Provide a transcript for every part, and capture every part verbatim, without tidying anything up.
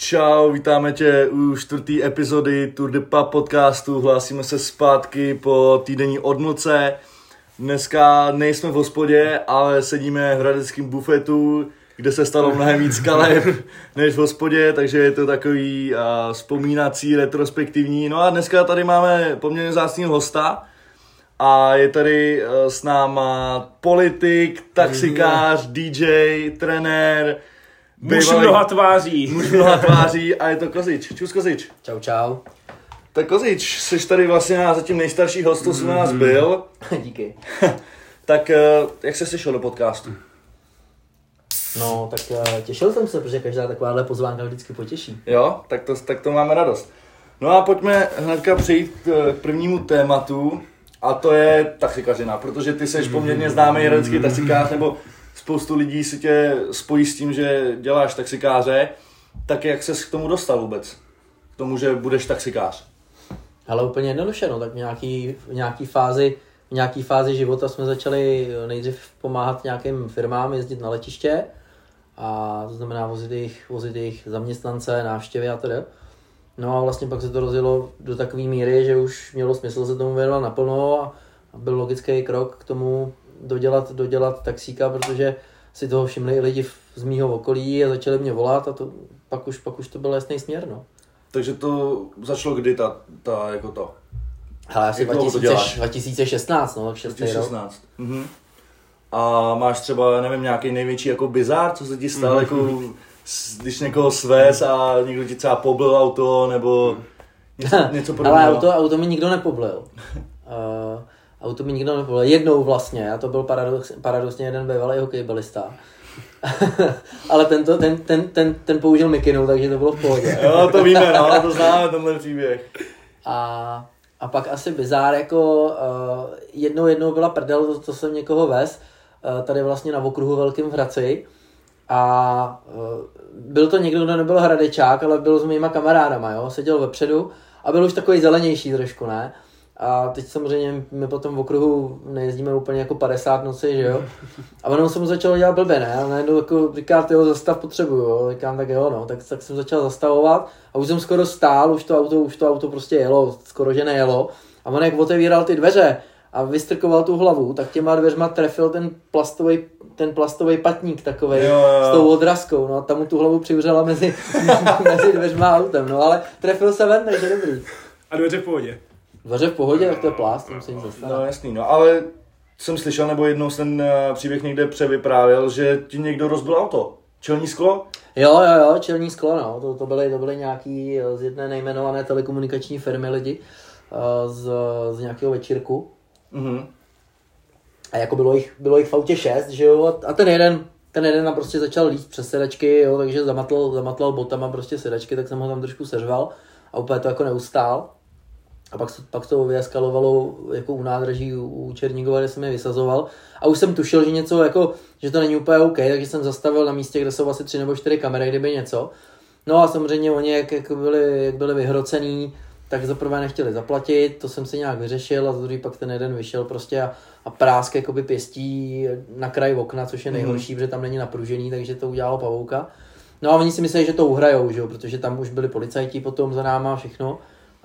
Čau, vítáme tě u čtvrtý epizody Tour de Pub podcastu. Hlásíme se zpátky po týdenní odmlce. Dneska nejsme v hospodě, ale sedíme v hradeckém bufetu, kde se stalo mnohem víc kaleb než v hospodě, takže je to takový uh, vzpomínací, retrospektivní. No a dneska tady máme poměrně vzácného hosta a je tady uh, s náma politik, taxikář, D J, trenér, muž mnoha tváří. Muž mnoha tváří a je to Kozič. Čus Kozič. Čau, čau. Tak Kozič, jsi tady vlastně na zatím nejstarší host, co mm. u nás byl. Díky. Tak jak jsi sešel do podcastu? No, tak těšil jsem se, protože každá takováhle pozvánka vždycky potěší. Jo, tak to, tak to máme radost. No a pojďme hnedka přejít k prvnímu tématu, a to je taxikařina, protože ty jsi poměrně známý hradecký taxikář, nebo spoustu lidí si tě spojí s tím, že děláš taxikáře. Tak jak ses k tomu dostal vůbec? K tomu, že budeš taxikář? Ale úplně jednoduše, no, tak v nějaký, v nějaký fázi v nějaký fázi života jsme začali nejdřív pomáhat nějakým firmám, jezdit na letiště, a to znamená vozit jejich, vozit jejich zaměstnance, návštěvy a tedy. No a vlastně pak se to rozjelo do takové míry, že už mělo smysl se tomu věnovat naplno a byl logický krok k tomu dodělat, dodělat taxíka, protože si toho všimli i lidi z mýho okolí a začali mě volat a to, pak, už, pak už to byl jasný směr. No. Takže to začalo kdy ta, ta jako to? Hele, asi dva tisíce šestnáct, no, tak šestý rok. Mhm. A máš třeba, nevím, nějaký největší jako bizár, co se ti stalo, mm-hmm. jako když někoho svez a někdo ti třeba poblil auto, nebo něco, něco podobného? Ale auto, auto mi nikdo nepoblil. Uh, auto mi nikdo nepoblil. Jednou vlastně, já to byl paradox, paradoxně jeden bývalý hokejbalista. Ale tento, ten, ten, ten, ten použil mikinu, takže to bylo v pohodě. Jo, to víme, no, to známe, tenhle příběh. A, a pak asi bizár, jako uh, jednou jednou byla prdel, to, to jsem někoho vez, uh, tady vlastně na okruhu Velkým v Hradci. A uh, byl to někdo, kdo nebyl hradečák, ale byl s mýma kamarádama, jo, seděl vepředu a byl už takový zelenější trošku, ne? A teď samozřejmě my po tom okruhu nejezdíme úplně jako padesát noci, že jo? A ono se mu začalo dělat blbě, ne? A najednou jako říká, tyho zastav potřebuju, jo? Říkám, tak jo, no. Tak, tak jsem začal zastavovat a už jsem skoro stál, už to auto, už to auto prostě jelo, skoro že nejelo. A on jak otevíral ty dveře a vystrkoval tu hlavu, tak těma dveřma trefil ten plastový, ten plastový patník takovej s tou odrazkou, no a tam mu tu hlavu přivřela mezi, mezi dveřma autem, no ale trefil se ven, takže dobrý. A dveře v pohodě. Dveře v pohodě, tak to je plast, tam se nic zastane. No jasný, no ale jsem slyšel, nebo jednou jsem ten příběh někde převyprávěl, že ti někdo rozbil auto. Čelní sklo? Jo, jo, jo, čelní sklo, no. To, to, byly, to byly nějaký z jedné nejmenované telekomunikační firmy lidi z, z nějakého večírku. Mm-hmm. A jako bylo jich, bylo jich v autě šest, že jo, a ten jeden, ten jeden nám prostě začal líst přes sedačky, jo, takže zamatlal, zamatlal botama prostě sedačky, tak jsem ho tam trošku seřval a úplně to jako neustál. A pak, pak to vyeskalovalo jako u nádraží u Černigova, kde jsem je vysazoval. A už jsem tušil, že něco jako, že to není úplně OK, takže jsem zastavil na místě, kde jsou asi tři nebo čtyři kamery, kdyby něco. No a samozřejmě oni, jak, jak, byli, jak byli vyhrocený, tak za prvé nechtěli zaplatit, to jsem si nějak vyřešil a za druhý pak ten jeden vyšel prostě a, a prásk jakoby pěstí na kraj okna, což je nejhorší, mm. protože tam není napružený, takže to udělalo pavouka. No a oni si mysleli, že to uhrajou, že jo, protože tam už byli policajti potom za náma a všechno.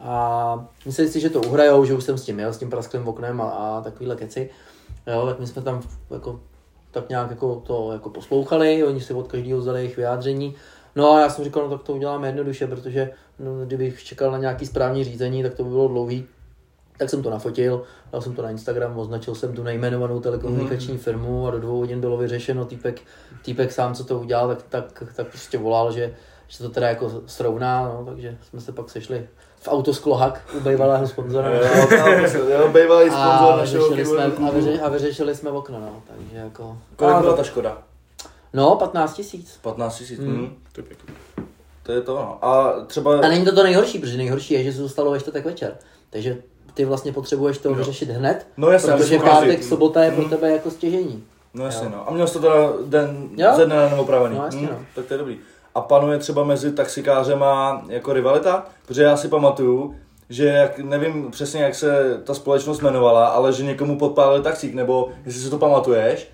A mysleli si, že to uhrajou, že už jsem s tím jel, s tím prasklým oknem a, a takovýhle keci. Jo, tak my jsme tam jako, tak nějak jako to jako poslouchali, oni si od každého vzali jejich vyjádření. No a já jsem říkal, no tak to uděláme jednoduše, protože no, kdybych čekal na nějaký správní řízení, tak to by bylo dlouhý. Tak jsem to nafotil, dal jsem to na Instagram, označil jsem tu nejmenovanou telekomunikační mm. firmu a do dvou hodin bylo vyřešeno. Týpek, týpek sám, co to udělal, tak, tak, tak prostě volal, že, že to teda jako srovná, no, takže jsme se pak sešli v Autosklohak u bývalého sponzora. Jo, jo, bývalý sponzor našeho a, vyře, a vyřešili jsme okno, no, takže jako... Kolik byla ta škoda? No, patnáct tisíc. patnáct tisíc, mm. mm. To je pěkný. To je to, no. A třeba... A není to to nejhorší, protože nejhorší je, že se dostalo ve čtvrtek večer. Takže ty vlastně potřebuješ to no. vyřešit hned, no, jasně, protože pátek, sobota je pro mm. tebe jako stěžení. No jasně, jo. No. A měl jsi to teda den, ze dne na opravený. No jasně, mm. no. Tak to je dobrý. A panuje třeba mezi taxikářema jako rivalita? Protože já si pamatuju, že jak, nevím přesně, jak se ta společnost jmenovala, ale že někomu podpálili taxík, nebo jestli si to pamatuješ,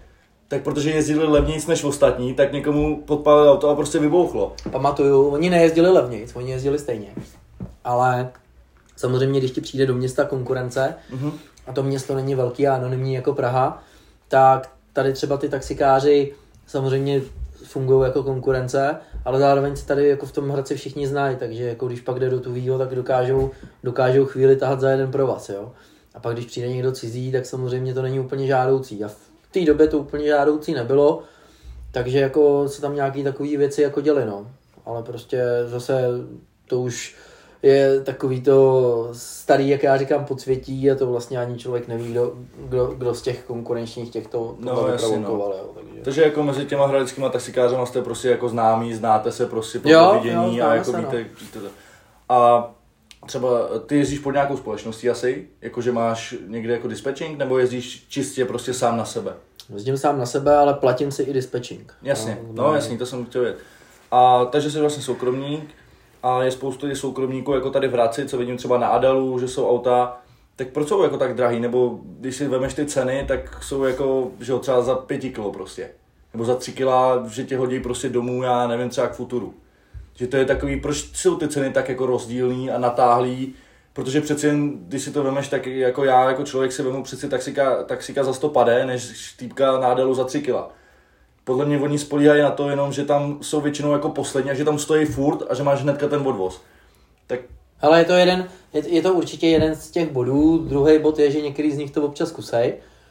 tak protože jezdili levnějc než ostatní, tak někomu podpálili auto a prostě vybouchlo. Pamatuju, oni nejezdili levnějc, oni jezdili stejně. Ale samozřejmě, když ti přijde do města konkurence, mm-hmm. a to město není velký a anonymní jako Praha, tak tady třeba ty taxikáři samozřejmě fungují jako konkurence, ale zároveň se tady jako v tom Hradci všichni znají, takže jako když pak jde do Tuhýho, tak dokážou, dokážou chvíli tahat za jeden provaz, jo. A pak když přijde někdo cizí, tak samozřejmě to není úplně žádoucí. A v té době to úplně žádoucí nebylo, takže jako se tam nějaký takové věci jako děly, no. Ale prostě zase to už je takový to starý, jak já říkám, podsvětí a to vlastně ani člověk neví, kdo, kdo, kdo z těch konkurenčních těchto no, vyprovokoval. No. Jo, takže. takže jako mezi těma hradeckýma taxikářema jste prostě jako známí, znáte se prostě po vidění a jako se, víte, no. víte to. A třeba ty jezdíš pod nějakou společností asi, jakože máš někde jako dispatching, nebo jezdíš čistě prostě sám na sebe? Jezdím sám na sebe, ale platím si i dispatching. Jasně, no, no jasně, to jsem chtěl vědět. A takže jsi vlastně soukromník a je spoustu soukromníků jako tady v Hradci, co vidím třeba na Adalu, že jsou auta, tak proč jsou jako tak drahý, nebo když si vemeš ty ceny, tak jsou jako, že jo, třeba za pět kilo prostě, nebo za tři kila, že tě hodí prostě domů, já nevím, třeba k Futuru. Že to je takový, proč jsou ty ceny tak jako rozdílný a natáhlý, protože přeci jen, když si to vemeš, tak jako já, jako člověk si vemu přeci taxika, taxika za sto pade, než týpka na Adalu za tři kila. Podle mě oni spolíhají na to jenom, že tam jsou většinou jako poslední a že tam stojí furt a že máš hnedka ten odvoz. Tak... Ale je to jeden, je, je to určitě jeden z těch bodů, druhý bod je, že některý z nich to občas kusej,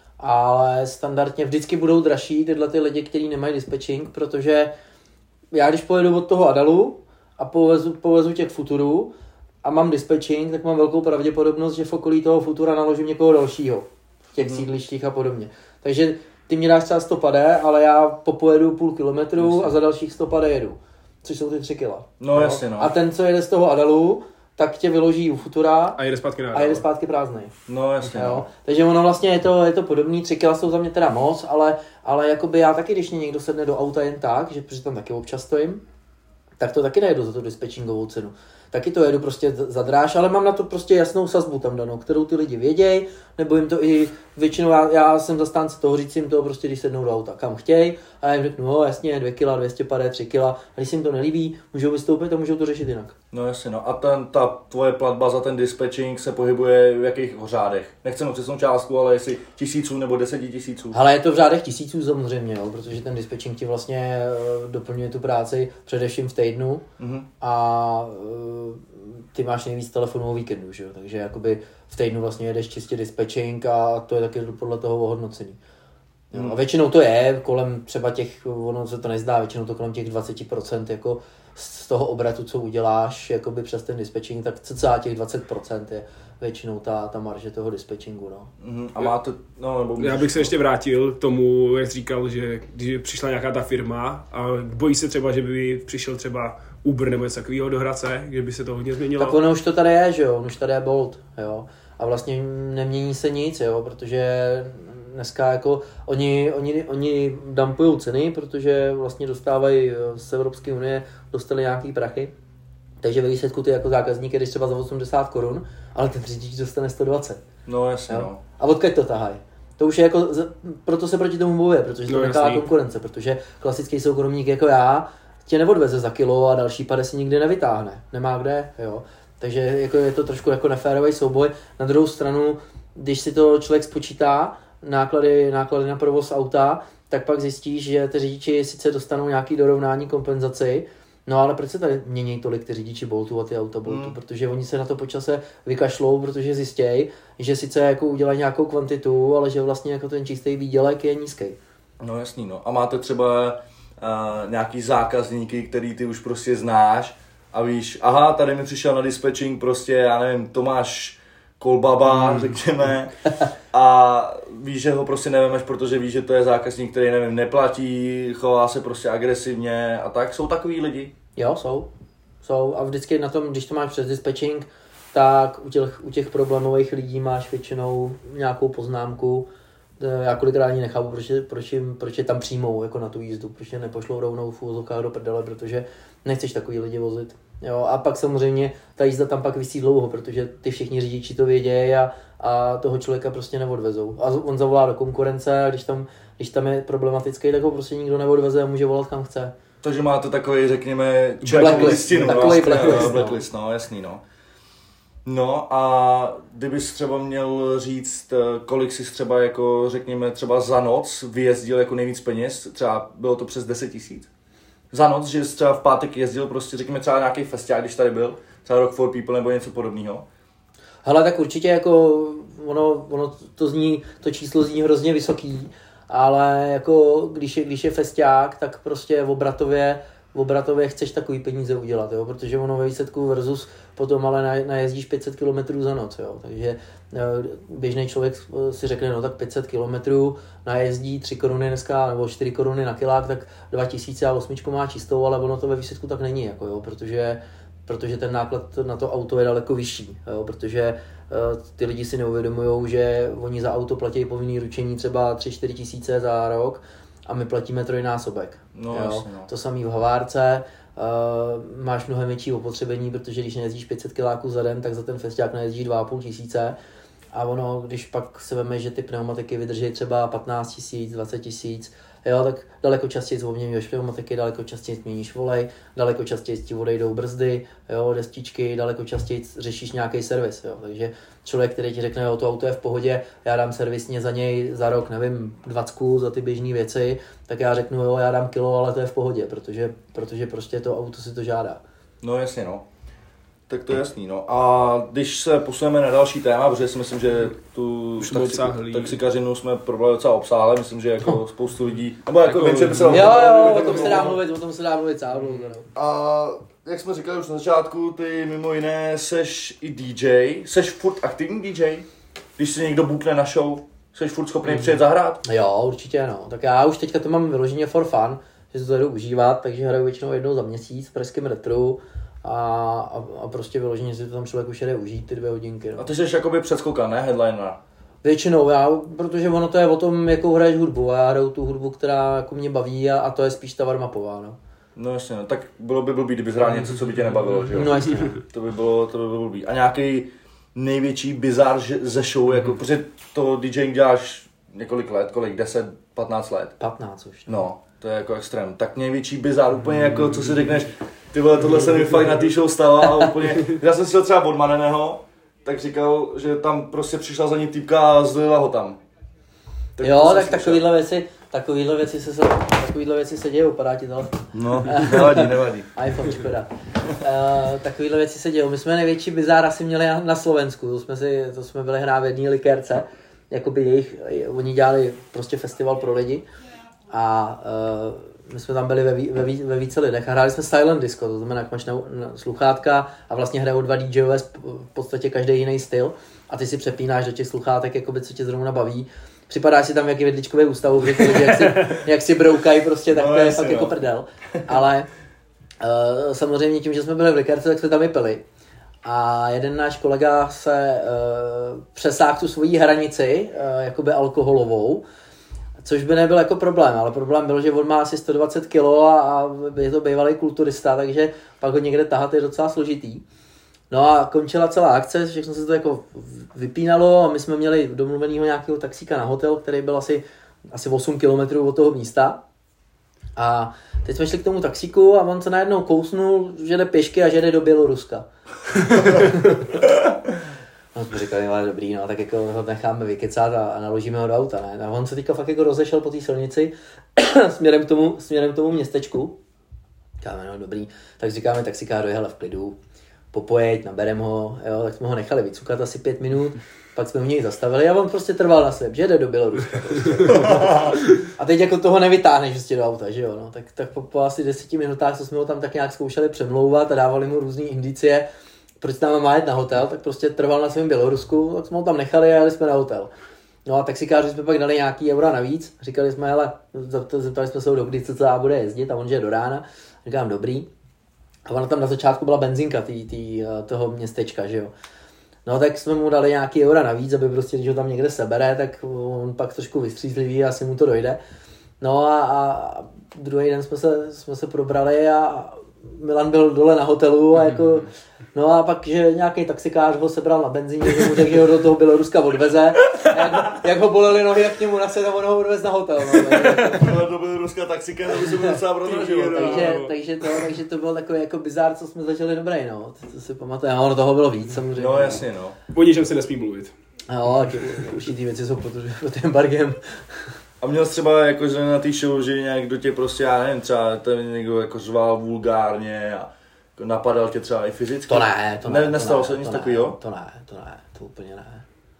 ale standardně vždycky budou dražší tyhle ty lidi, kteří nemají dispatching, protože já když pojedu od toho Adalu a povezu, povezu těch Futurů a mám dispatching, tak mám velkou pravděpodobnost, že v okolí toho Futura naložím někoho dalšího v těch hmm. sídlištích a podobně. Takže ty mě dáš třeba sto pade, ale já popojedu půl kilometru jasně. a za dalších sto pade jedu, což jsou ty tři kila. No, no jasně, no. A ten, co jede z toho Adalu, tak tě vyloží u Futura a jede zpátky, na a jede zpátky prázdnej. No jasně, jo? no. Takže ono vlastně je to, je to podobný, tři kila jsou za mě teda moc, ale, ale jakoby já taky, když mě někdo sedne do auta jen tak, že protože tam taky občas stojím, tak to taky nejedu za tu dispatchingovou cenu. Taky to jedu prostě za dráž, ale mám na to prostě jasnou sazbu tam danou, kterou ty lidi vědějí, nebo jim to i většinou, já, já jsem zastánce toho, říct jim to prostě, když sednou do auta, kam chtějí, a já jim řeknu, no jasně, dvě kila, dvě stě padesát, tři kila, a když se jim to nelíbí, můžou vystoupit a můžou to řešit jinak. No jasně, no a ten, ta tvoje platba za ten dispatching se pohybuje v jakých řádech? Nechceme přesnou částku, ale jestli tisíců nebo deseti tisíců. Ale je to v řádech tisíců samozřejmě, jo, protože ten dispatching ti vlastně uh, doplňuje tu práci především v týdnu mm-hmm. a uh, ty máš nejvíc telefonů o víkendu, že jo? Takže jakoby v týdnu vlastně jedeš čistě dispatching a to je taky podle toho ohodnocení. Mm. A většinou to je kolem třeba těch, ono se to nezdá, většinou to kolem těch dvacet procent jako z toho obratu, co uděláš jakoby přes ten dispatching, tak cca těch dvacet procent je většinou ta, ta marže toho dispatchingu, no. Mm, a máte, no, nebo já bych se ještě vrátil k tomu, jak jsi říkal, že když přišla nějaká ta firma a bojí se třeba, že by přišel třeba Uber nebo něco takového do Hradce, že by se to hodně změnilo. Tak ono už to tady je, že jo, už tady je Bolt, jo. A vlastně nemění se nic, jo, protože dneska jako oni, oni, oni dumpujou ceny, protože vlastně dostávají z Evropské unie, dostali nějaký prachy. Takže ve výsledku ty jako zákazník jdeš třeba za osmdesát korun, ale ten řidič dostane sto dvacet. No jasně, no. A odkud to tahají? To už je jako, proto se proti tomu bojuje, protože to no, neká konkurence, protože klasický soukromník jako já tě neodveze za kilo a další pade si nikdy nevytáhne. Nemá kde, jo. Takže jako je to trošku jako neférový souboj. Na druhou stranu, když si to člověk spočítá, náklady, náklady na provoz auta, tak pak zjistíš, že ty řidiči sice dostanou nějaký dorovnání kompenzaci, no ale proč se tady mění tolik ty řidiči Boltu a ty auta Boltu? Hmm. Protože oni se na to po čase vykašlou, protože zjistějí, že sice jako udělají nějakou kvantitu, ale že vlastně jako ten čistý výdělek je nízký. No jasný, no. A máte třeba uh, nějaký zákazníky, který ty už prostě znáš a víš, aha, tady mi přišel na dispatching prostě, já nevím, Tomáš Kolbaba, hmm. řekněme, a víš, že ho prostě nevemeš, protože víš, že to je zákazník, který, nevím, neplatí, chová se prostě agresivně a tak. Jsou takový lidi? Jo, jsou. Jsou a vždycky na tom, když to máš přes dispatching, tak u těch, u těch problémových lidí máš většinou nějakou poznámku. Já kolikrát ani nechápu, proč, proč, jim, proč je tam přijmou jako na tu jízdu, proč je nepošlou rovnou v úvozovkách do prdele, protože nechceš takový lidi vozit. Jo, a pak samozřejmě ta jízda tam pak visí dlouho, protože ty všichni řidiči to vědějí a, a toho člověka prostě neodvezou. A on zavolá do konkurence a když tam, když tam je problematický, tak ho prostě nikdo neodveze a může volat kam chce. Takže máte takový, řekněme, černou listinu. Takový vlastně, blacklist, blacklist, no. no, jasný, no. No a kdybys třeba měl říct, kolik jsi třeba jako, řekněme, třeba za noc vyjezdil jako nejvíc peněz, třeba bylo to přes deset tisíc. Za noc, že jsi třeba v pátek jezdil, prostě řekněme třeba nějaký festiák, když tady byl, třeba Rock for People nebo něco podobného. Hele, tak určitě jako ono, ono to zní, to číslo zní hrozně vysoký, ale jako když je, když je festiák, tak prostě v obratově, v obratově chceš takový peníze udělat, jo? Protože ono ve výsledku versus potom ale najezdíš pět set kilometrů za noc, jo? Takže běžný člověk si řekne, no tak pět set kilometrů najezdí tři koruny dneska nebo čtyři koruny na kilák, tak dva tisíce a osmičku má čistou, ale ono to ve výsledku tak není, jako, jo? Protože protože ten náklad na to auto je daleko vyšší, jo? Protože uh, ty lidi si neuvědomují, že oni za auto platí povinný ručení třeba tři čtyři tisíce za rok a my platíme trojnásobek. No, jo? jasně, no. To samý v Havárce, uh, máš mnohem větší opotřebení, protože když nejezdíš pět set kiláků za den, tak za ten festiák nejezdíš dva a půl tisíce. A ono, když pak se veme, že ty pneumatiky vydrží třeba patnáct tisíc, dvacet tisíc, jo, tak daleko častěji změníš pneumatiky, daleko častěji změníš volej, daleko častěji ti odejdou brzdy, jo, destičky, daleko častěji řešíš nějaký servis, jo. Takže člověk, který ti řekne, jo, to auto je v pohodě, já dám servisně za něj za rok, nevím, dvacku za ty běžné věci, tak já řeknu, jo, já dám kilo, ale to je v pohodě, protože, protože prostě to auto si to žádá. No jasně, no. Tak to je jasný, no. A když se posuneme na další téma, protože si myslím, že tu taxi, taxikařinu jsme probrali docela obsáhle, myslím, že jako spoustu lidí, nebo jako, jako vím, že by se... Jo, jo, o tom se dá mluvit, o tom se dá mluvit celou dlouho. A jak jsme říkali už na začátku, ty mimo jiné seš i D J, seš furt aktivní D J? Když si někdo bukne na show, seš furt schopný mm. přijet zahrát? Jo, určitě no. Tak já už teďka to mám vyloženě for fun, že se to jdu užívat, takže hraju většinou jednou za měsíc v pražském retru. A, a, a prostě vyloženě si to tam člověk už jde užít ty dvě hodinky. No. A ty jsi jakoby předskokan, ne? Headliner. Většinou, já, protože ono to je o tom, jakou hraješ hudbu. A já hraju tu hudbu, která jako mě baví a, a to je spíš ta warm-upová, no. No jasně, no, tak bylo by blbý, kdyby hrál něco, co by tě nebavilo, že jo? No jasně. to by bylo, to by bylo blbý. A nějaký největší bizár ze show, jako, protože to DJing děláš několik let, kolik, deset, patnáct let? patnáct už. No, no to je jako extrém. Tak největší bizár, úplně jako, co si řekneš, ty vole, tohle se mi fakt na té show stalo a úplně, já jsem si třeba od Maneného, tak říkal, že tam prostě přišla za ním týpka a zlila ho tam. Tak jo, tak takovýhle věci, takovýhle věci se, takovýhle věci se dějou, padá ti telefon. No, nevadí, nevadí. iPhone, škoda. Uh, takovýhle věci se dějou. My jsme největší bizár asi měli na Slovensku, to jsme, si, to jsme byli hrát v jedné likérce, jakoby jejich, oni dělali prostě festival pro lidi a uh, my jsme tam byli ve, ve, ve více lidech a hráli jsme silent disco, to znamená, jak máš na, na sluchátka a vlastně hrajou dva DJové v podstatě každý jiný styl a ty si přepínáš do těch sluchátek, jakoby, co tě zrovna baví. Připadáš si tam jak vidličkový ústavu, protože ty lidi jak si, jak si broukají prostě, tak no, to je fakt jako prdel. Ale uh, samozřejmě tím, že jsme byli v likerce, tak jsme tam i pili. A jeden náš kolega se uh, přesáhl tu svoji hranici, uh, jakoby alkoholovou, což by nebyl jako problém, ale problém byl, že on má asi sto dvacet kilo a, a je to bývalý kulturista, takže pak ho někde tahat je docela složitý. No a končila celá akce, všechno se to jako vypínalo a my jsme měli domluvenýho nějakého taxíka na hotel, který byl asi, asi osm kilometrů od toho místa. A teď jsme šli k tomu taxíku a on se najednou kousnul, že jde pěšky a že jde do Běloruska. No jsme říkali, ale dobrý, no tak jako ho necháme vykecat a, a naložíme ho do auta, ne? A on se teďka fakt jako rozešel po té silnici směrem k tomu, směrem k tomu městečku. Říkáme, no dobrý, tak říkáme taxikáři, hele v klidu, popojeď, naberem ho, jo, tak jsme ho nechali vycukat asi pět minut, pak jsme u něj zastavili a on prostě trval na svém, že jde do Běloruska. Prostě. A teď jako toho nevytáhneš prostě do auta, že jo, no, tak, tak po, po asi deseti minutách, co jsme ho tam tak nějak zkoušeli přemlouvat a dávali mu různý indicie, proč tam má jet na hotel, tak prostě trval na svém Bělorusku, tak jsme ho tam nechali a jeli jsme na hotel. No a taxikáři jsme pak dali nějaký eura navíc, říkali jsme, hele, zeptali jsme se ho, dokdy co celá bude jezdit a on že je do rána, říkám dobrý. A ona tam na začátku byla benzinka tý, tý, toho městečka, že jo. No tak jsme mu dali nějaký eura navíc, aby prostě, když ho tam někde sebere, tak on pak trošku vystřízlivý a asi mu to dojde. No a, a druhý den jsme se, jsme se probrali a Milan byl dole na hotelu a jako, no a pak, že nějaký taxikář ho sebral na benzíně, že mu řekl, že ho do toho Běloruska odveze. Jak, jak ho bolely nohy, jak k němu nasedl a on ho odvez na hotel. No, to byl ruská taxika, to by se byl docela protočil. Takže, takže, to, takže to byl takový jako bizár, co jsme začali dobrý, no. To, to si pamatujeme, ono toho bylo víc samozřejmě. No jasně, no. O ničem se nesmí mluvit. No, určitý věci jsou pod, pod embargem. A měl jsi třeba jako, že na té show, že někdo tě prostě, já nevím, třeba ten někdo jako řval vulgárně a napadal tě třeba i fyzicky? To ne, to ne. ne nestalo to se ne, nic to takového? Ne, to ne, to ne, to úplně ne.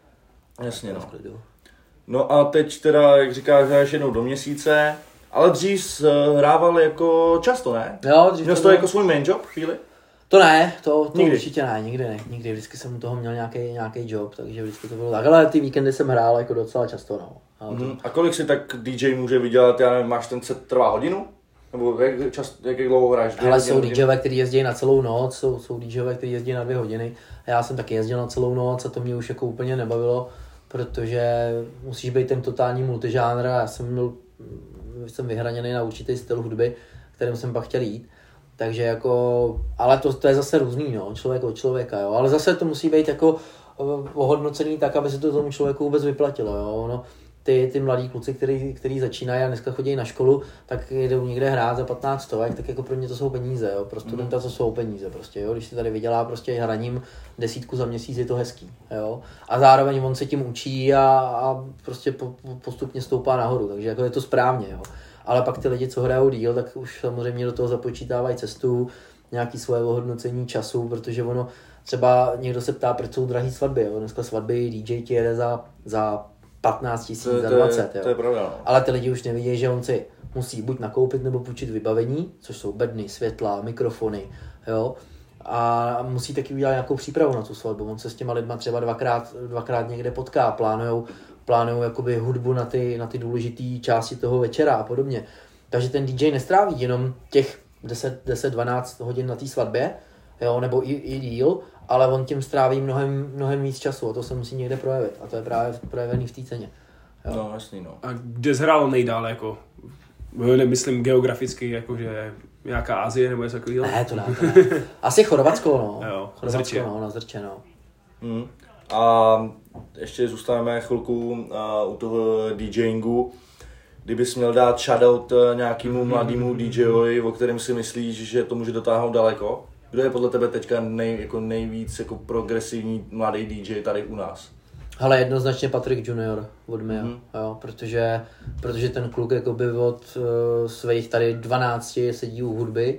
Jasně, no. Vklidu. No a teď teda, jak říkáš, hraješ jednou do měsíce, ale dřív jsi hrával jako často, ne? Jo, dřív Měl jsi to jako svůj main job chvíli? To ne, to, to nikdy. Určitě ne, nikdy ne, nikdy, vždycky jsem u toho měl nějaký, nějaký job, takže vždycky to bylo tak, ale ty víkendy jsem hrál jako docela často, no. Mm-hmm. A kolik si tak D J může vydělat, já nevím, máš ten set trvá hodinu? Nebo jak, čas, jak dlouho hraješ? Ale jsou DJové, kteří jezdí na celou noc, jsou, jsou DJové, kteří jezdí na dvě hodiny. A já jsem taky jezdil na celou noc a to mě už jako úplně nebavilo, protože musíš být ten totální multižánr a já jsem byl, jsem vyhraněný na určitý styl hudby, kterým jsem pak chtěl jít. Takže jako, ale to, to je zase různý, no, člověk od člověka, jo. Ale zase to musí být jako ohodnocený tak, aby se to tomu člověku vůbec vyplatilo, jo. No, ty, ty mladí kluci, který, který začínají a dneska chodí na školu, tak jdou někde hrát za patnáct stovek, tak jako pro mě to jsou peníze, jo. Pro studenta to jsou peníze prostě, jo. Když si tady vydělá prostě hraním desítku za měsíc, je to hezký, jo. A zároveň on se tím učí a, a prostě po, postupně stoupá nahoru, takže jako je to správně, jo. Ale pak ty lidi, co hrajou díl, tak už samozřejmě do toho započítávají cestu, nějaký svoje ohodnocení času, protože ono třeba někdo se ptá, proč jsou drahý svatby, jo. Dneska svatby D J ti jede za, za patnáct tisíc, za dvacet, jo. To je pravda, no. Ale ty lidi už nevidí, že on si musí buď nakoupit nebo půjčit vybavení, což jsou bedny, světla, mikrofony, jo. A musí taky udělat nějakou přípravu na tu svatbu. On se s těma lidma třeba dvakrát, dvakrát někde potká, plánujou plánujou jakoby hudbu na ty, na ty důležité části toho večera a podobně. Takže ten D J nestráví jenom těch deset dvanáct hodin na té svatbě, jo, nebo i, i díl, ale on tím stráví mnohem, mnohem víc času a to se musí někde projevit. A to je právě projevený v té ceně. Jo. No, jasný, no. A kde zhrál nejdále, jako? Nemyslím geograficky, jakože nějaká Asie nebo něco takového? Ne, to ne, to ne. Asi Chorvatsko, no. Jo, Chorvatsko, Zrče. no, na Zrče, no. Hmm. A ještě zůstaneme chvilku uh, u toho DJingu. Kdybys měl dát shoutout nějakému mladému DJovi, o kterém si myslíš, že to může dotáhnout daleko, kdo je podle tebe teďka nej, jako nejvíc jako progresivní mladý D J tady u nás? Hele, jednoznačně Patrik Junior od Mia, mm. jo, protože, protože ten kluk jakoby od uh, svých tady dvanácti sedí u hudby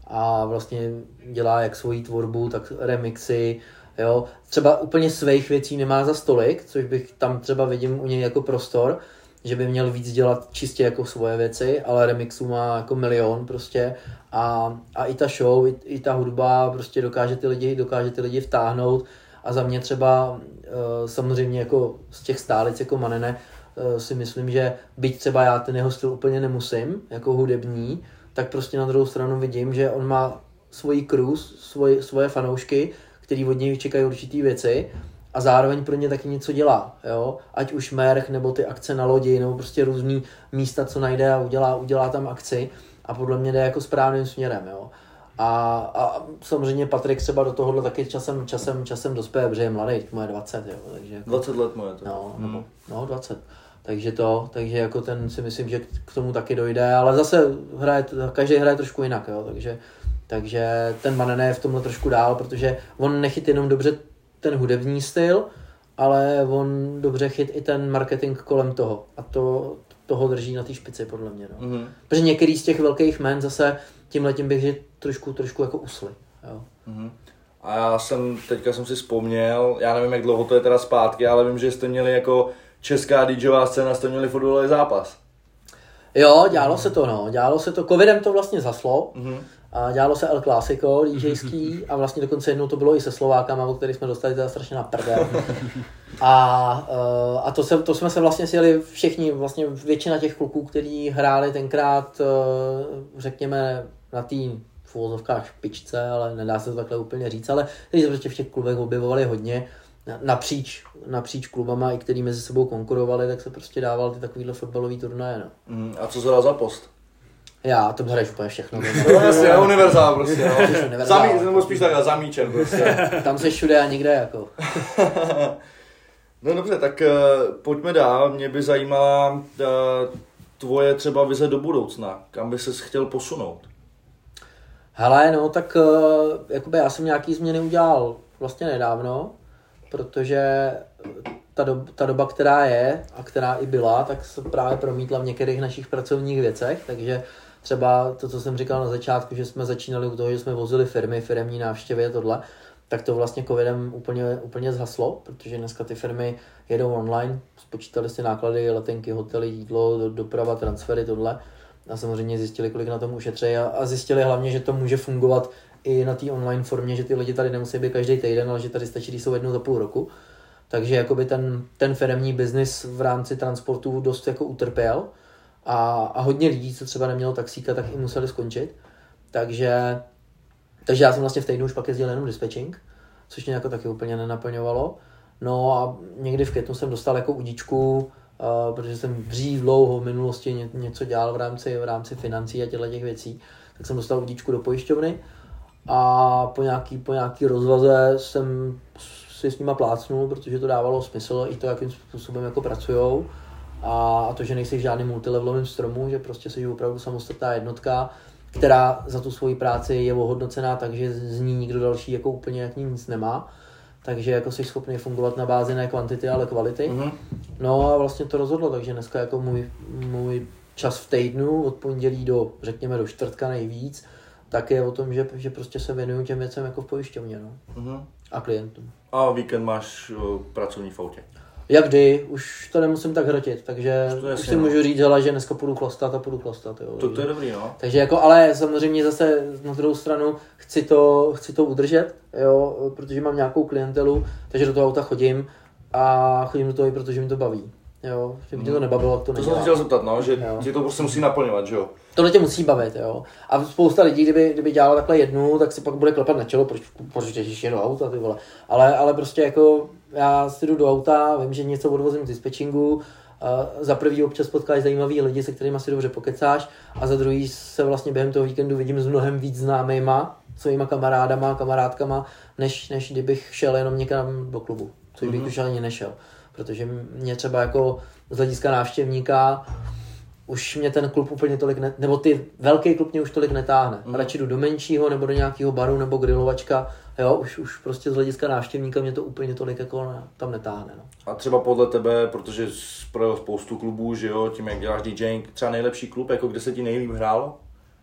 a vlastně dělá jak svoji tvorbu, tak remixy, jo. Třeba úplně svých věcí nemá za stolik, což bych tam třeba vidím u něj jako prostor, že by měl víc dělat čistě jako svoje věci, ale remixů má jako milion prostě a, a i ta show, i, i ta hudba prostě dokáže ty lidi, dokáže ty lidi vtáhnout. A za mě třeba samozřejmě jako z těch stálic jako Manene si myslím, že byť třeba já ten jeho styl úplně nemusím, jako hudební, tak prostě na druhou stranu vidím, že on má svoji crew, svoje, svoje fanoušky, který od něj čekají určitý věci a zároveň pro ně taky něco dělá, jo? Ať už merch, nebo ty akce na lodi, nebo prostě různý místa, co najde a udělá, udělá tam akci a podle mě jde jako správným směrem, jo? A, a samozřejmě Patrik třeba do tohohle taky časem, časem, časem dospěje, protože je mladý, teď mu je dvacet, jo, takže jako, dvacet let mu je to. No, nebo, no, dvacet. Takže to, takže jako ten si myslím, že k tomu taky dojde, ale zase hraje, každý hraje trošku jinak, jo, takže, takže ten Manene je v tomhle trošku dál, protože on nechyt jenom dobře ten hudební styl, ale on dobře chyt i ten marketing kolem toho a to toho drží na té špici, podle mě, no. Mm-hmm. Protože některý z těch velkých jmen zase tímhletím bych, že trošku, trošku jako usly, jo. Mm-hmm. A já jsem, teďka jsem si vzpomněl, já nevím, jak dlouho to je teda zpátky, ale vím, že jste měli jako česká DJová scéna, jste měli fotbalový zápas. Jo, dělalo se to, no, dělalo se to, covidem to vlastně zaslo, mm-hmm. a dělalo se El Clásico, DJský a vlastně dokonce jednou to bylo i se Slovákama, o kterých jsme dostali teda strašně na prdel. A, a to, se, to jsme se vlastně sjeli všichni, vlastně většina těch kluků, kteří hráli tenkrát, řekněme, na té v uvozovkách špičce, ale nedá se to takhle úplně říct, ale kteří se prostě v těch klubech objevovali hodně, napříč, napříč klubama, i který mezi sebou konkurovali, tak se prostě dával ty takovýhle fotbalový turnaje. No. Mm, a co zhrál za post? Já, to hraješ úplně všechno. No jasně, univerzál prostě, no. Univerzál. Zamí, nebo spíš tak zamíčen prostě. Tam se všude a nikde jako. No dobře, tak uh, pojďme dál. Mě by zajímala uh, tvoje třeba vize do budoucna. Kam by ses chtěl posunout? Hele, no tak uh, jakoby já jsem nějaký změny udělal vlastně nedávno, protože ta, do, ta doba, která je a která i byla, tak se právě promítla v některých našich pracovních věcech, takže třeba to, co jsem říkal na začátku, že jsme začínali u toho, že jsme vozili firmy, firemní návštěvy a tohle, tak to vlastně covidem úplně, úplně zhaslo, protože dneska ty firmy jedou online, spočítali si náklady, letenky, hotely, jídlo, doprava, transfery, tohle a samozřejmě zjistili, kolik na tom ušetří a, a zjistili hlavně, že to může fungovat i na té online formě, že ty lidi tady nemusí být každý týden, ale že tady stačí, když jsou jednou za půl roku. Takže jakoby ten, ten firemní biznis v rámci transportu dost jako utrpěl a, a hodně lidí, co třeba nemělo taxíka, tak i museli skončit. Takže, takže já jsem vlastně v týdnu už pak jezdil jenom dispatching, což mě jako taky úplně nenaplňovalo. No a někdy v květnu jsem dostal jako udičku, uh, protože jsem dřív dlouho v minulosti ně, něco dělal v rámci, v rámci financí a těchto těch věcí, tak jsem dostal udičku do pojišťovny a po nějaký, po nějaký rozvaze jsem si s nima plácnul, protože to dávalo smysl i to, jakým způsobem jako pracujou a, a to, že nejsi v žádným multilevelovém stromu, že prostě jsi opravdu samostatná jednotka, která za tu svoji práci je ohodnocená, takže z ní nikdo další jako úplně jak nic nemá. Takže jako jsi schopný fungovat na bázi ne kvantity, ale kvality. Mm-hmm. No a vlastně to rozhodlo, takže dneska jako můj, můj čas v týdnu od pondělí do, řekněme, do čtvrtka nejvíc, tak je o tom, že, že prostě se věnuju těm věcem jako v pojišťovně, no. Mm-hmm. A klientům. A víkend máš uh, pracovní v autě? Jak kdy, už to nemusím tak hrotit, takže to už si no. můžu říct, hele, že dneska půjdu chlastat a půjdu chlastat. Jo. To, to je dobrý, no. Takže jako, ale samozřejmě zase na druhou stranu chci to, chci to udržet, jo, protože mám nějakou klientelu, takže do toho auta chodím a chodím do toho i protože mi to baví. Jo, že by tě to nebavilo, to nedělá. To jsem chtěl zeptat, no, že tě to prostě musí naplňovat, že jo? Tohle tě musí bavit, jo. A spousta lidí, kdyby, kdyby dělala takhle jednu, tak si pak bude klepat na čelo, proč, proč jdeš do auta, ty vole. Ale, ale prostě jako já si jdu do auta, vím, že něco odvozím z dispatchingu, za prvý občas potkáš zajímavý lidi, se kterými si dobře pokecáš a za druhý se vlastně během toho víkendu vidím s mnohem víc známejma, svýma kamarádama, kamarádkama, než, než kdybych šel jenom někam do klubu, což bych mm-hmm. už ani nešel. Protože mě třeba jako z hlediska návštěvníka už mě ten klub úplně tolik, ne, nebo ty velký klub mě už tolik netáhne. Mm. Radši jdu do menšího, nebo do nějakého baru, nebo grilovačka, jo, už, už prostě z hlediska návštěvníka mě to úplně tolik jako ne, tam netáhne, no. A třeba podle tebe, protože jsi projel spoustu klubů, že jo, tím jak děláš DJing, třeba nejlepší klub, jako kde se ti nejlíp hrálo?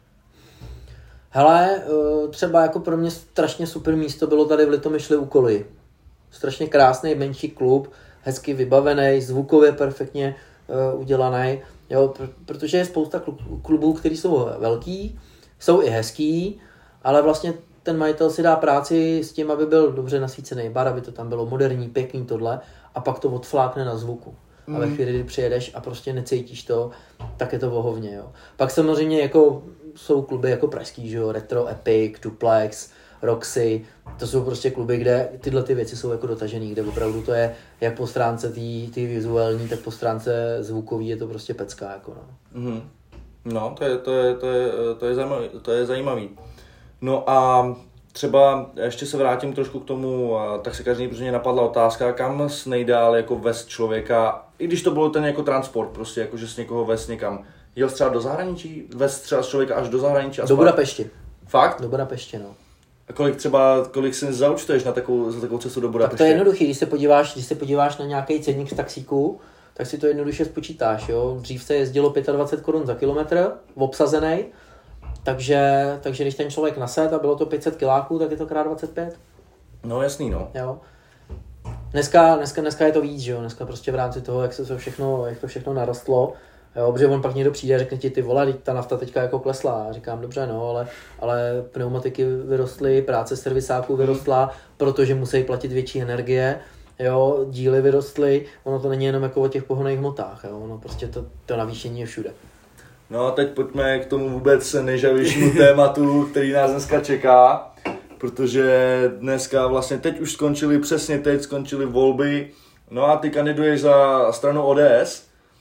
Hele, třeba jako pro mě strašně super místo bylo tady v Litomyšli u Kolí. Strašně krásný menší klub, hezky vybavený, zvukově perfektně uh, udělaný, jo, pr- protože je spousta klubů, které jsou velký, jsou i hezký, ale vlastně ten majitel si dá práci s tím, aby byl dobře nasvícený bar, aby to tam bylo moderní, pěkný tohle a pak to odflákne na zvuku. Mm. A ve chvíli, kdy přijedeš a prostě necítíš to, tak je to vohovně, jo. Pak samozřejmě jako jsou kluby jako pražský, že jo, Retro, Epic, Duplex, Roxy, to jsou prostě kluby, kde tyhle ty věci jsou jako dotažený, kde opravdu to je jak po stránce tý, tý vizuální, tak po stránce zvukový je to prostě pecká, jako no. Mm-hmm. No, to je, to je, to je, to je zajímavý, to je zajímavý. No a třeba ještě se vrátím trošku k tomu, tak se každý protože mě napadla otázka, kam jsi nejdál jako vést člověka, i když to bylo ten jako transport, prostě jako že jsi někoho vést někam. Jel jsi třeba do zahraničí, vést třeba člověka až do zahraničí? A do Budapešti. Fakt? Do Budapešti, no. A kolik třeba, kolik si zaučtuješ na takovou, za takovou cestu do Budapeště? Tak to je jednoduchý, když se podíváš, když se podíváš na nějaký ceník v taxíku, tak si to jednoduše spočítáš, jo. Dřív se jezdilo dvacet pět korun za kilometr, obsazený, takže, takže když ten člověk nased a bylo to pět set kiláků, tak je to krát dvacet pět. No jasný, no. Jo. Dneska, dneska, dneska je to víc, že jo, dneska prostě v rámci toho, jak se to všechno, jak to všechno narostlo, jo, protože on pak někdo přijde a řekne ti, ty vole, ta nafta teďka jako klesla. A říkám, dobře, no, ale, ale pneumatiky vyrostly, práce servisáků vyrostla, protože musí platit větší energie, jo, díly vyrostly, ono to není jenom jako o těch pohonných hmotách, jo, ono prostě to, to navýšení je všude. No a teď pojďme k tomu vůbec nejžavějšímu tématu, který nás dneska čeká, protože dneska vlastně teď už skončily, přesně teď skončily volby, no a ty kandiduješ za stranu O D S.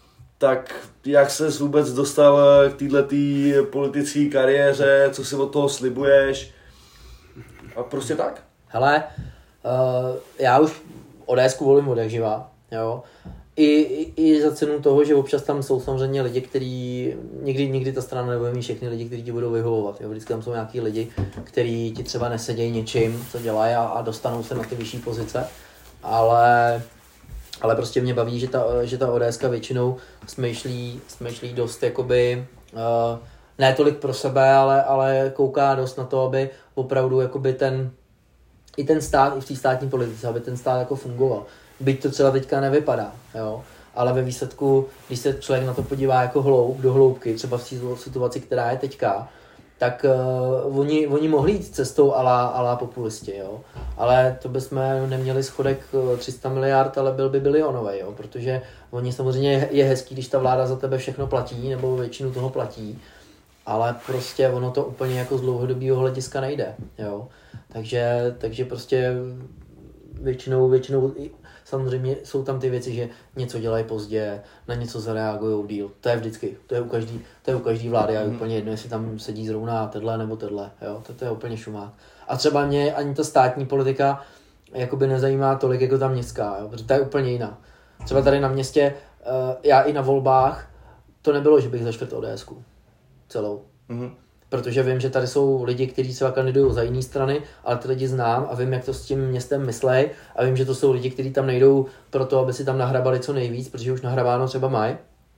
tak jak ses vůbec dostal k této politické kariéře, co si od toho slibuješ a prostě tak? Hele, uh, já už ODSku volím od jak živá, jo. I, i, I za cenu toho, že občas tam jsou samozřejmě lidi, kteří, někdy, někdy ta strana nebude mít všechny lidi, kteří ti budou vyhovovat, jo. Vždycky tam jsou nějaký lidi, kteří ti třeba nesedějí něčím, co dělají a, a dostanou se na ty vyšší pozice, ale, ale prostě mě baví, že ta, že ta ODSka většinou smýšlí, smýšlí dost jakoby, uh, ne tolik pro sebe, ale, ale kouká dost na to, aby opravdu jakoby ten, i ten stát, i v té státní politice, aby ten stát jako fungoval. Byť to třeba teďka nevypadá, jo. Ale ve výsledku, když se člověk na to podívá jako hloub, do hloubky, třeba v té situaci, která je teďka, tak uh, oni, oni mohli jít cestou ala, ala populisti, jo. Ale to bychom neměli schodek tři sta miliard, ale byl by bilionový, jo. Protože oni samozřejmě je hezký, když ta vláda za tebe všechno platí, nebo většinu toho platí, ale prostě ono to úplně jako z dlouhodobého hlediska nejde, jo. Takže, takže prostě většinou, většinou samozřejmě jsou tam ty věci, že něco dělají pozdě, na něco zareagují díl. To je vždycky, to je u každý, to je u každý vlády a je úplně jedno, jestli tam sedí zrovna tedle nebo tedle, jo, to, to je úplně šumák. A třeba mě ani ta státní politika jakoby nezajímá tolik jako ta městská, jo, protože to je úplně jiná. Třeba tady na městě, já i na volbách, to nebylo, že bych zaškrt ODSku celou. Mm-hmm. Protože vím, že tady jsou lidi, kteří se kandidují za jiné strany, ale ty lidi znám a vím, jak to s tím městem myslej a vím, že to jsou lidi, kteří tam nejdou proto, aby si tam nahrabali co nejvíc, protože už nahrabáno třeba mají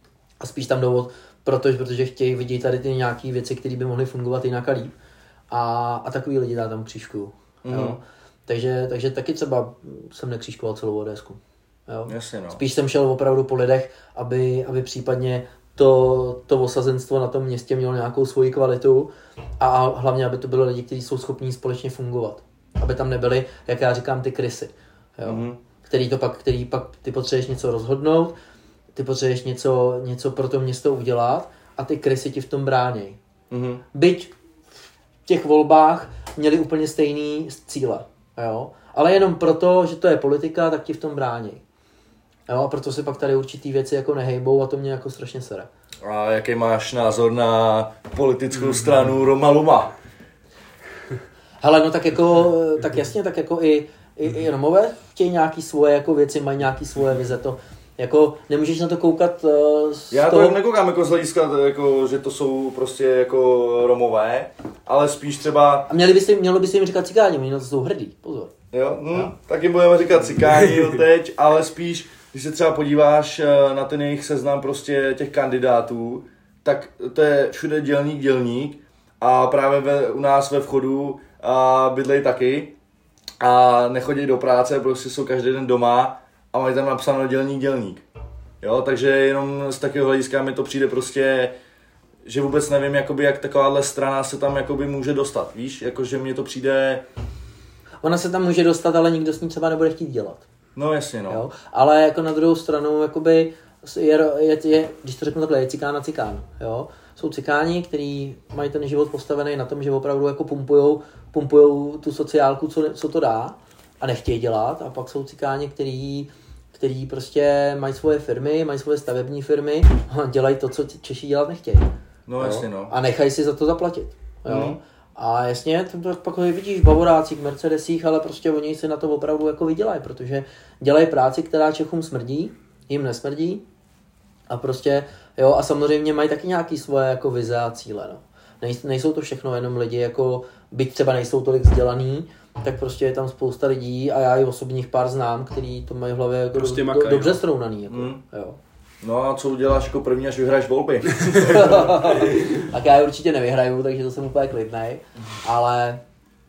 a spíš tam jdou protože, protože chtějí vidět tady ty nějaké věci, které by mohly fungovat jinak a líp. A, a takový lidi tam křížkují. Mm. Takže, takže taky třeba jsem nekřížkoval celou ODSku. Jo? Jasně, no. Spíš jsem šel opravdu po lidech, aby, aby případně to, to osazenstvo na tom městě mělo nějakou svoji kvalitu a hlavně, aby to byly lidi, kteří jsou schopní společně fungovat. Aby tam nebyly, jak já říkám, ty krysy. Jo? Mm-hmm. Který, to pak, který pak ty potřebuješ něco rozhodnout, ty potřebuješ něco, něco pro to město udělat a ty krysy ti v tom bráněj. Mm-hmm. Byť v těch volbách měli úplně stejný cíle. Jo? Ale jenom proto, že to je politika, tak ti v tom bráněj. Jo, a proto se pak tady určitý věci jako nehejbou a to mě jako strašně sere. A jaký máš názor na politickou stranu Roma Luma? Hele, no tak jako, tak jasně, tak jako i, i, i Romové chtějí nějaký svoje jako věci, mají nějaký svoje vize, to jako nemůžeš na to koukat uh, z Já to toho... nekoukám jako z hlediska, jako, že to jsou prostě jako Romové, ale spíš třeba... A měli byste, mělo byste jim říkat cikáni, oni na to jsou hrdí, pozor. Jo, hm, no. Tak jim budeme říkat cikáni teď, ale spíš, když se třeba podíváš na ten jejich seznam prostě těch kandidátů, tak to je všude dělník, dělník a právě ve, u nás ve vchodu a bydlej taky a nechodí do práce, prostě jsou každý den doma a mají tam napsáno dělník, dělník. Jo, takže jenom z takového hlediska mi to přijde prostě, že vůbec nevím, jakoby, jak takováhle strana se tam jakoby může dostat, víš, jakože mně to přijde... Ona se tam může dostat, ale nikdo s ní třeba nebude chtít dělat. No jasně, no. Jo? Ale jako na druhou stranu, jakoby, je, je, je, když to řeknu takhle, je cikán na cikán. Jo? Jsou cikáni, kteří mají ten život postavený na tom, že opravdu jako pumpujou, pumpujou tu sociálku, co, co to dá a nechtějí dělat. A pak jsou cikáni, kteří který prostě mají svoje firmy, mají svoje stavební firmy a dělají to, co Češi dělat nechtějí. No jasně, no. A nechají si za to zaplatit. Jo? Mm. A jasně, to pak vidíš v Bavorácích, v Mercedesích, ale prostě oni si na to opravdu jako vydělají, protože dělají práci, která Čechům smrdí, jim nesmrdí a prostě, jo, a samozřejmě mají taky nějaký svoje jako vize a cíle, no. Nej, nejsou to všechno jenom lidi, jako byť třeba nejsou tolik vzdělaný, tak prostě je tam spousta lidí a já i osobních pár znám, který to mají v hlavě jako prostě do, do, dobře srovnaný, jako, mm. jo. No a co uděláš jako první, až vyhraješ volby? Tak já je určitě nevyhraju, takže to jsem úplně klidnej, ale,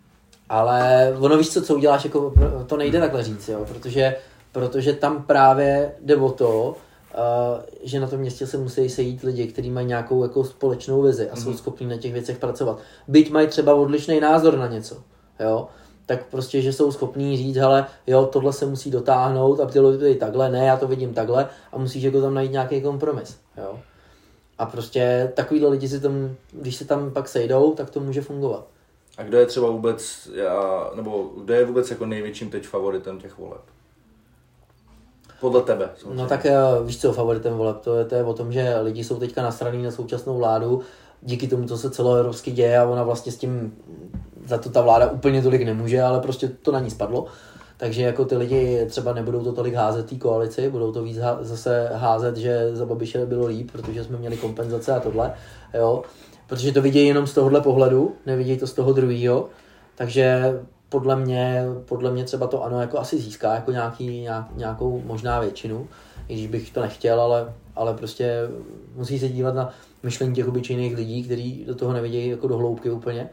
ale ono víš co, co uděláš, jako, to nejde takhle říct, jo, protože, protože tam právě jde o to, uh, že na tom městě se musí sejít lidi, kteří mají nějakou jako společnou vizi a jsou mm-hmm. schopní na těch věcech pracovat. Byť mají třeba odlišný názor na něco, jo, tak prostě, že jsou schopní říct, hele, jo, tohle se musí dotáhnout a ty lidi takhle, ne, já to vidím takhle a musíš jako tam najít nějaký kompromis, jo. A prostě takovýhle lidi si tam, když se tam pak sejdou, tak to může fungovat. A kdo je třeba vůbec, já, nebo kdo je vůbec jako největším teď favoritem těch voleb? Podle tebe. No tak víš co, favoritem voleb, to je, to je o tom, že lidi jsou teďka nasraný na současnou vládu, díky tomu, co se celoevropsky děje a ona vlastně s tím, za to ta vláda úplně tolik nemůže, ale prostě to na ní spadlo. Takže jako ty lidi třeba nebudou to tolik házet té koalici, budou to víc há- zase házet, že za Babiše bylo líp, protože jsme měli kompenzace a tohle, jo. Protože to vidějí jenom z tohohle pohledu, nevidějí to z toho druhého, takže podle mě, podle mě třeba to ANO jako asi získá jako nějaký, nějak, nějakou možná většinu, i když bych to nechtěl, ale, ale prostě musí se dívat na myšlení těch obyčejných lidí, kteří do toho nevidějí jako do hloubky úplně,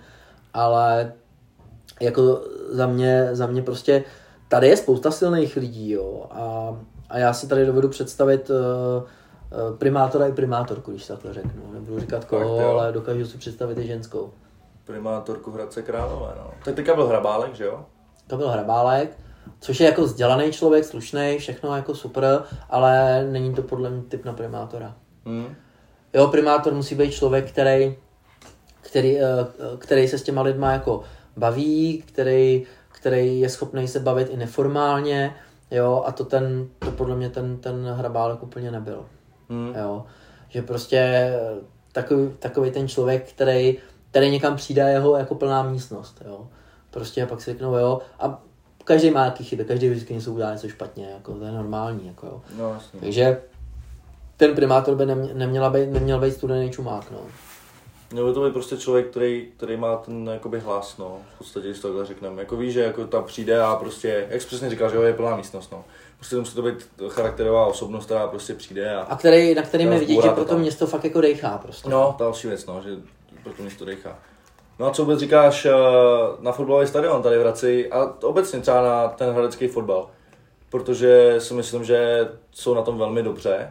ale jako za mě, za mě prostě tady je spousta silných lidí, jo, a, a já si tady dovedu představit uh, uh, primátora i primátorku, když takhle řeknu, nebudu říkat koho, tak, ale dokážu si představit i ženskou. Primátorku Hradce Králové, no. Tak teďka byl Hrabálek, že jo? To byl Hrabálek, což je jako vzdělaný člověk, slušný, všechno jako super, ale není to podle mě typ na primátora. Hmm. Jo, primátor musí být člověk, který, který, který se s těma lidma jako baví, který, který je schopný se bavit i neformálně, jo, a to ten, to podle mě ten, ten Hrabálek úplně nebyl. Hmm. Jo, že prostě takový, takový ten člověk, který, který někam přijde, jeho jako plná místnost, jo. Prostě a pak si řeknou, jo, a každý má nějaký chyby, každý vždycky něco udělá něco špatně, jako to je normální, jako jo. No, jasně. Takže ten primátor by neměla být, neměl být studený čumák, no. Nebo to by prostě člověk, který, který má ten jakoby hlas, no, v podstatě, když to takhle řekneme. Jako víš, že jako tam přijde a prostě, jak jsi přesně říkal, že jo, je plná místnost, no. Prostě musí to být charakterová osobnost, která prostě přijde a... A který, na kterým je vidět, že pro to město fakt jako dejchá prostě. No, další věc, no, že pro to město dejchá. No a co vůbec říkáš na fotbalový stadion tady v Hradci a obecně třeba na ten hradecký fotbal? Protože si myslím, že jsou na tom velmi dobře.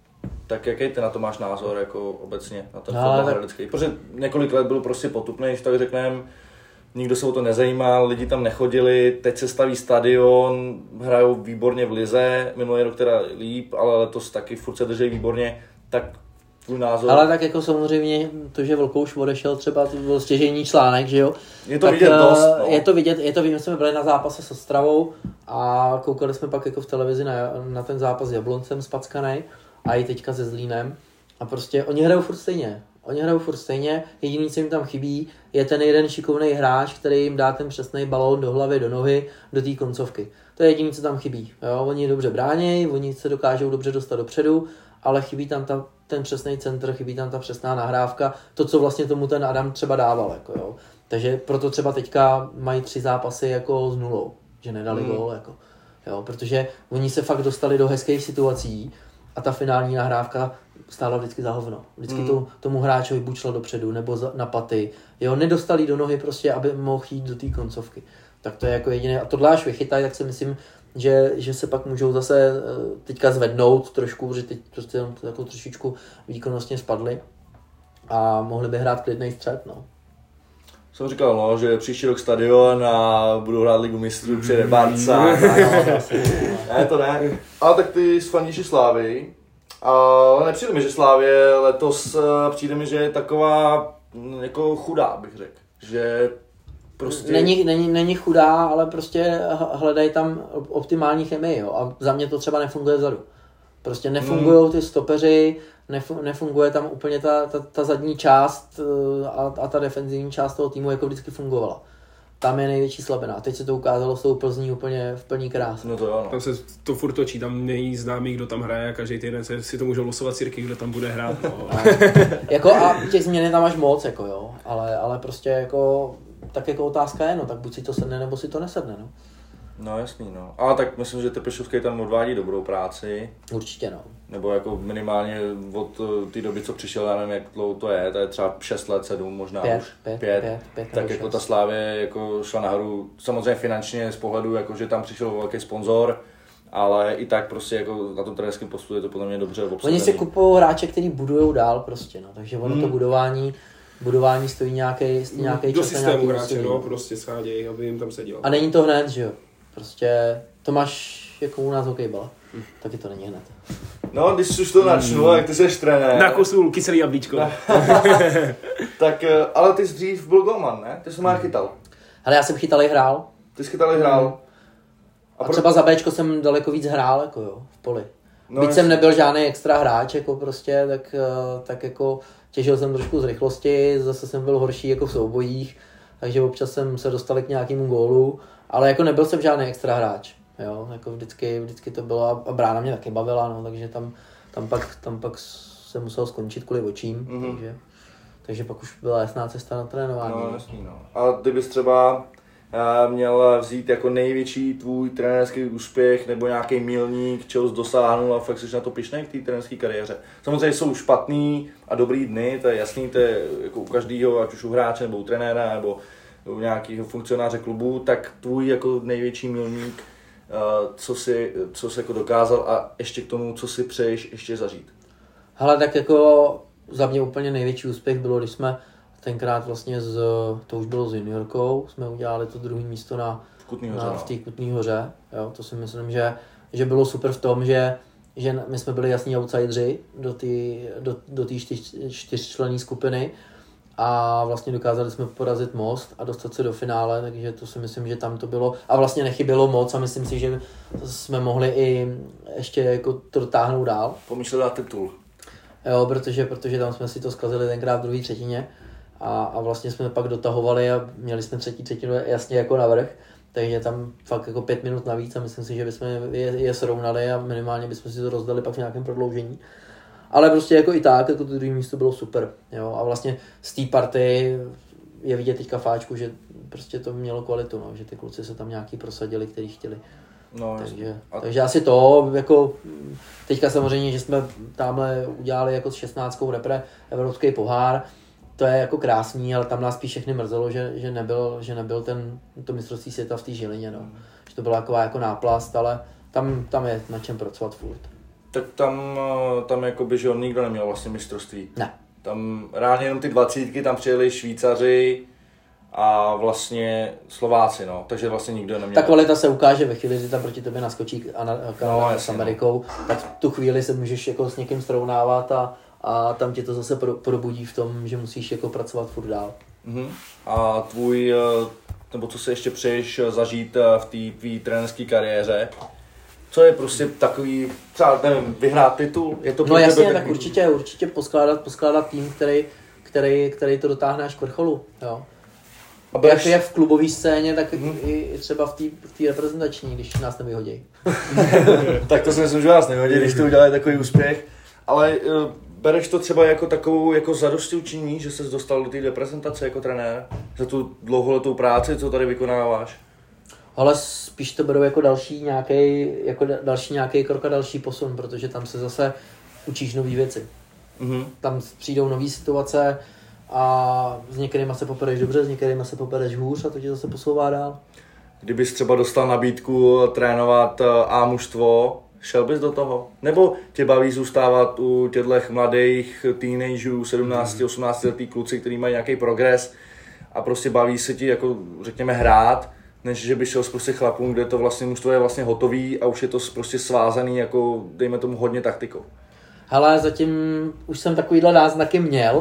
Tak jaký ty na to máš názor jako obecně na ten no, fotbal tak... hradecký? Protože několik let byl prostě potupný, když tak řekneme, nikdo se o to nezajímal, lidi tam nechodili, teď se staví stadion, hrajou výborně v lize, minulý rok teda líp, ale letos taky furt se drží výborně, tak tvůj názor? Ale tak jako samozřejmě to, že Volkouš odešel třeba, to byl stěžejní článek, že jo? Je to tak, vidět dost, no. Je to vidět, je to vidět, jsme byli na zápase s Ostravou a koukali jsme pak jako v televizi na, na ten zápas s Jabloncem spackanej a i teďka se Zlínem a prostě oni hrajou furt stejně. Oni hrajou furt stejně, jediný, co jim tam chybí, je ten jeden šikovný hráč, který jim dá ten přesný balón do hlavy, do nohy, do té koncovky. To je jediný, co tam chybí. Jo? Oni dobře bránějí, oni se dokážou dobře dostat dopředu, ale chybí tam ta, ten přesný centr, chybí tam ta přesná nahrávka, to, co vlastně tomu ten Adam třeba dával. Jako, jo? Takže proto třeba teďka mají tři zápasy jako s nulou, že nedali hmm. gól. Jako, jo? Protože oni se fakt dostali do hezkých situací a ta finální nahrávka stála vždycky za hovno. Vždycky mm. to, tomu hráčovi buď šlo dopředu, nebo za, na paty. Jo, nedostali do nohy prostě, aby mohl jít do té koncovky. Tak to je jako jediné. A tohle až vychytají, tak si myslím, že, že se pak můžou zase teďka zvednout trošku, že teď prostě takovou trošičku výkonnostně spadli a mohli by hrát klidnej střed, no. Jsem říkal, no, že příští rok stadion a budou hrát ligu mistrů, přijede Barca. Ne, to ne. Ale tak ty faníši Slávy. Ale nepřijde mi, že Slávě letos přijde mi, že je taková jako chudá, bych řekl. Že prostě... Není, není, není chudá, ale prostě hledají tam optimální chemii, jo. A za mě to třeba nefunguje vzadu. Prostě nefungují ty stopeři, nefunguje tam úplně ta, ta, ta zadní část a, a ta defenzivní část toho týmu jako vždycky fungovala. Tam je největší slabina. A teď se to ukázalo s tou Plzní úplně v plný kráse. No to jo, no. Tam se to furt točí, tam není známý, kdo tam hraje a každý týden se si to můžou losovat cirky, kdo tam bude hrát. No. A, jako a těch změn je tam až moc, jako jo. Ale, ale prostě jako, tak jako otázka je, no, tak buď si to sedne, nebo si to nesedne, no. No jasný, no. Ale tak myslím, že Tepešovský tam odvádí dobrou práci. Určitě, no. Nebo jako minimálně od té doby, co přišel, já nevím, jak dlouho to je, to je třeba šest let, sedm, možná pět, už. Pět, pět, pět, pět tak jako šest. Ta Slávě jako šla nahoru, samozřejmě finančně z pohledu, jako že tam přišel velký sponzor, ale i tak prostě jako na tom trenérském postu je to podle mě dobře obsazený. Oni si kupují hráče, který budujou dál prostě, no. Takže ono hmm. to budování budování stojí nějaký nějaký do čas systému nějaký hráče, no, prostě schádějí, aby jim tam seděl. A není to hned, že jo. Prostě to máš jako u nás hokejbala. Hmm. Taky to není hned. No, když už to načnu, hmm. jak ty seš trenér. Na kosu kyselý jablíčko. Tak, ale ty jsi dřív byl golman, ne? Ty jsi má chytal. Ale já jsem chytal i hrál. Ty jsi chytal i hrál. A, a třeba za Bčko jsem daleko víc hrál, jako jo, v poli. No, Byť jsem nebyl žádný extra hráč, jako prostě, tak, tak jako těžil jsem trošku z rychlosti, zase jsem byl horší jako v soubojích, takže občas jsem se dostal k nějakému gólu, ale jako nebyl jsem žádný extra hráč, jo, jako vždycky, vždycky to bylo a brána mě taky bavila, no, takže tam, tam, pak, tam pak jsem musel skončit kvůli očím, mm-hmm. takže, takže pak už byla jasná cesta na trénování. No, jasný, no. A kdybys třeba měl vzít jako největší tvůj trenérský úspěch nebo nějaký milník, čeho jsi dosáhnul a fakt jsi na to pyšnej k té trenérské kariéře. Samozřejmě jsou špatný a dobrý dny, to je jasný, to je jako u každého, ať už u hráče nebo u trenéra nebo u nějakého funkcionáře klubu, tak tvůj jako největší milník, co jsi, co jsi jako dokázal a ještě k tomu, co si přeješ ještě zažít. Hele, tak jako za mě úplně největší úspěch bylo, když jsme tenkrát vlastně, z, to už bylo s juniorkou, jsme udělali to druhé místo na, na, v té Kutný Hoře. Jo, to si myslím, že, že bylo super v tom, že, že my jsme byli jasní outsideri do té do, do čtyř, čtyřčlenné skupiny a vlastně dokázali jsme porazit Most a dostat se do finále, takže to si myslím, že tam to bylo a vlastně nechybělo moc a myslím si, že jsme mohli i ještě jako to dotáhnout dál. Pomýšlel dát titul. Jo, protože, protože tam jsme si to zkazili tenkrát v druhé třetině. A, a vlastně jsme pak dotahovali a měli jsme třetí třetinu jasně jako navrch, takže tam fakt jako pět minut navíc a myslím si, že bychom je, je srovnali a minimálně bychom si to rozdali pak v nějakém prodloužení. Ale prostě jako i tak, jako to druhé místo bylo super, jo, a vlastně z té party je vidět teďka fáčku, že prostě to mělo kvalitu, no, že ty kluci se tam nějaký prosadili, který chtěli. No, takže, a... takže asi to, jako teďka samozřejmě, že jsme tamhle udělali jako s šestnáctkou repre evropský pohár, to je jako krásný, ale tam nás spíš všechny mrzelo, že, že, nebyl, že nebyl ten, to mistrovství světa v té Žilině, no. Mm. Že to byla taková jako náplast, ale tam, tam je na čem pracovat furt. Tak tam, tam jakoby, že on nikdo neměl vlastně mistrovství. Ne. Tam reálně jenom ty dvacítky, tam přijeli Švýcaři a vlastně Slováci, no, takže vlastně nikdo neměl. Ta kvalita se ukáže ve chvíli, kdy tam proti tobě naskočí Kanada no, s Amerikou, no. Tak v tu chvíli se můžeš jako s někým srovnávat a a tam tě to zase probudí v tom, že musíš jako pracovat furt dál. Uh-huh. A tvůj, nebo co si ještě přeješ zažít v té tvý trenérské kariéře? Co je prostě takový, třeba nevím, vyhrát titul? Je to no jasně, tebe, tak tak určitě, určitě poskládat, poskládat tým, který, který, který to dotáhne až k vrcholu. Jo. A budeš... jak, jak v klubové scéně, tak uh-huh. i třeba v té reprezentační, když nás nevyhodí. Tak to si myslím, že vás nevyhodí, když to udělají takový úspěch. Ale uh, bereš to třeba jako takovou jako zadostiučinění, že ses dostal do té reprezentace jako trenér? Za tu dlouholetou práci, co tady vykonáváš? Ale spíš to beru jako další nějaký jako další nějaký krok a další posun, protože tam se zase učíš nový věci. Mm-hmm. Tam přijdou nové situace a s některýma se popereš dobře, s některýma se popereš hůř a to tě zase posouvá dál. Kdybys třeba dostal nabídku trénovat A mužstvo, šel bys do toho? Nebo tě baví zůstávat u těchto mladých teenagerů, sedmnáct osmnáct letý kluci, kteří mají nějaký progres a prostě baví se ti, jako řekněme, hrát, než že by šel s prostě chlapům, kde to vlastně mužstvo je vlastně hotový a už je to prostě svázaný, jako dejme tomu hodně taktikou. Hele, zatím už jsem takovýhle náznaky měl,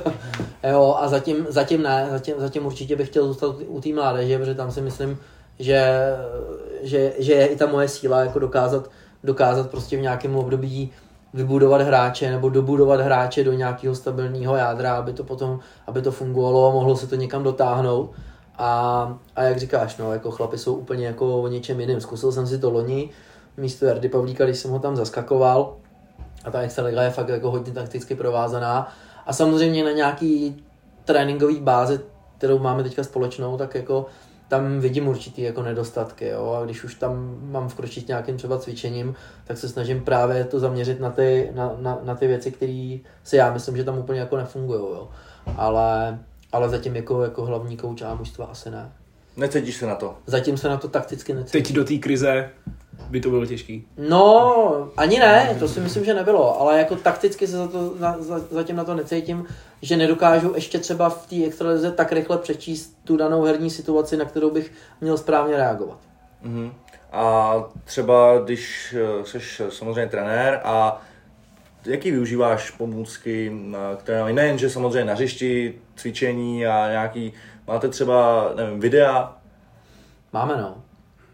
jo, a zatím, zatím ne, zatím, zatím určitě bych chtěl zůstat u té mládeže, protože tam si myslím, že, že, že je i ta moje síla jako dokázat, dokázat prostě v nějakém období vybudovat hráče nebo dobudovat hráče do nějakého stabilního jádra, aby to potom, aby to fungovalo a mohlo se to někam dotáhnout. A, a jak říkáš, no, jako chlapi jsou úplně jako o něčem jiným. Zkusil jsem si to loni místo Jardy Pavlíka, když jsem ho tam zaskakoval. A ta extraliga je fakt jako hodně takticky provázaná. A samozřejmě na nějaký tréninkový bázi, kterou máme teďka společnou, tak jako tam vidím určitý jako nedostatky. Jo? A když už tam mám vkročit nějakým třeba cvičením, tak se snažím právě to zaměřit na ty, na, na, na ty věci, které si já myslím, že tam úplně jako nefungují. Jo? Ale, ale zatím jako, jako hlavní kouč a mužstva asi ne. Necítíš se na to? Zatím se na to takticky necítím. Teď do té krize by to bylo těžký. No, ani ne, to si myslím, že nebylo, ale jako takticky se za to, za, za, zatím na to necítím, že nedokážu ještě třeba v té extralize tak rychle přečíst tu danou herní situaci, na kterou bych měl správně reagovat. Uh-huh. A třeba když jsi samozřejmě trenér a jaký využíváš pomůcky, které nejen, že samozřejmě na hřišti, cvičení a nějaký, máte třeba, nevím, videa? Máme, no.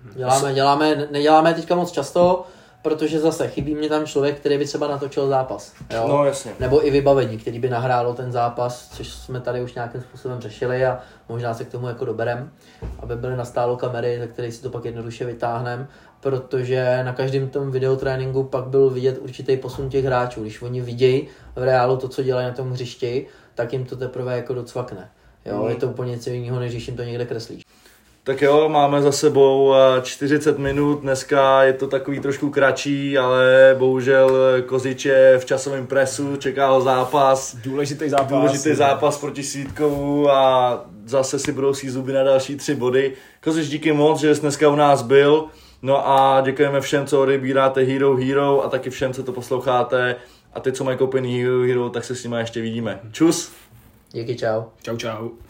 Děláme, děláme, neděláme teďka moc často, protože zase chybí mě tam člověk, který by třeba natočil zápas. Jo? No jasně. Nebo i vybavení, který by nahrálo ten zápas, což jsme tady už nějakým způsobem řešili a možná se k tomu jako doberem, aby byly nastálo kamery, ze kterých si to pak jednoduše vytáhneme, protože na každém tom videotréninku pak byl vidět určitý posun těch hráčů. Když oni vidějí v reálu to, co dělají na tom hřišti, tak jim to teprve jako docvakne. Jo? Mm. Je to úplně něco jiného, než když jim to někde kreslíš. Tak jo, máme za sebou čtyřicet minut, dneska je to takový trošku kratší, ale bohužel Kozič je v časovém presu, čeká ho zápas. Důležitý zápas. Důležitý zápas proti Svítkovu a zase si budou si zuby na další tři body. Kozič, díky moc, že jsi dneska u nás byl. No a děkujeme všem, co odebíráte Hero Hero a taky všem, co to posloucháte. A ty, co mají koupený Hero Hero, tak se s nimi ještě vidíme. Čus! Díky, čau. Čau, čau.